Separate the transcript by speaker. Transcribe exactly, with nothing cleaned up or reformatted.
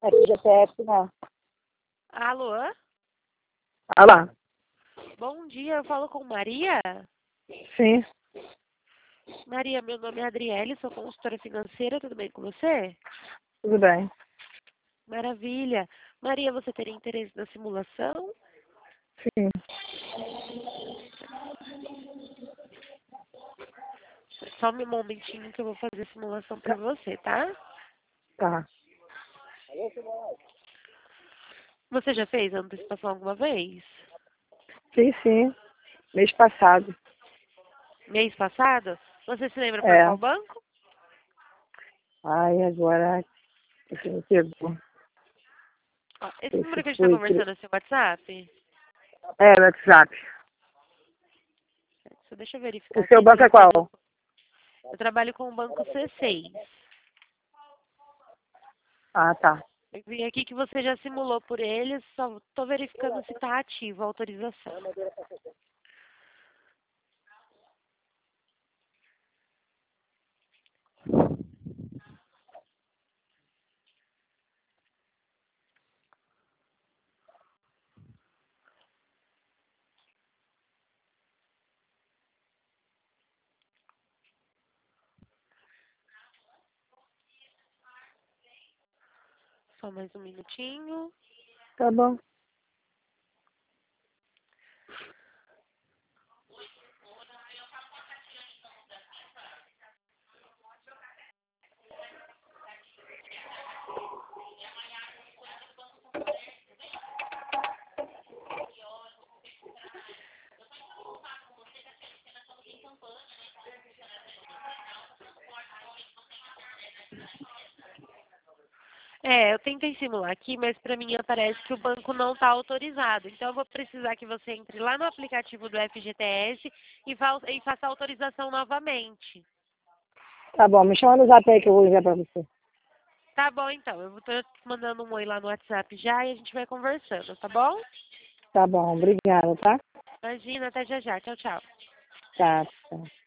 Speaker 1: F G T S, né?
Speaker 2: Alô?
Speaker 1: Alô?
Speaker 2: Bom dia, eu falo com Maria?
Speaker 1: Sim,
Speaker 2: Maria, meu nome é Adriele, sou consultora financeira, tudo bem com você?
Speaker 1: tudo bem.
Speaker 2: Maravilha. Maria, você teria interesse na simulação?
Speaker 1: Sim,
Speaker 2: Só um momentinho que eu vou fazer a simulação para você, tá?
Speaker 1: tá.
Speaker 2: Você já fez a antecipação alguma vez?
Speaker 1: Sim, sim. Mês passado.
Speaker 2: Mês passado? Você se lembra por
Speaker 1: É.
Speaker 2: qual banco?
Speaker 1: Ai, agora você me pegou.
Speaker 2: Ó, esse
Speaker 1: Esse
Speaker 2: número que a gente está
Speaker 1: foi... cri-
Speaker 2: conversando é seu WhatsApp?
Speaker 1: É, no WhatsApp.
Speaker 2: Só deixa eu verificar
Speaker 1: O seu
Speaker 2: aqui se
Speaker 1: banco é
Speaker 2: você é
Speaker 1: qual?
Speaker 2: do... Eu trabalho com o banco C seis.
Speaker 1: Ah, tá.
Speaker 2: Eu vi aqui que você já simulou por eles, só estou verificando se está ativa a autorização. Só mais um minutinho.
Speaker 1: Tá bom.
Speaker 2: É, eu tentei simular aqui, mas para mim aparece que o banco não está autorizado. Então eu vou precisar que você entre lá no aplicativo do F G T S e, fa e faça a autorização novamente.
Speaker 1: Tá bom, me chama no zap aí que eu vou enviar pra você.
Speaker 2: Tá bom, então. Eu vou estar mandando um oi lá no WhatsApp já e a gente vai conversando, tá bom?
Speaker 1: Tá bom, obrigada, tá?
Speaker 2: Imagina, até já já. Tchau, tchau.
Speaker 1: Tá, tá.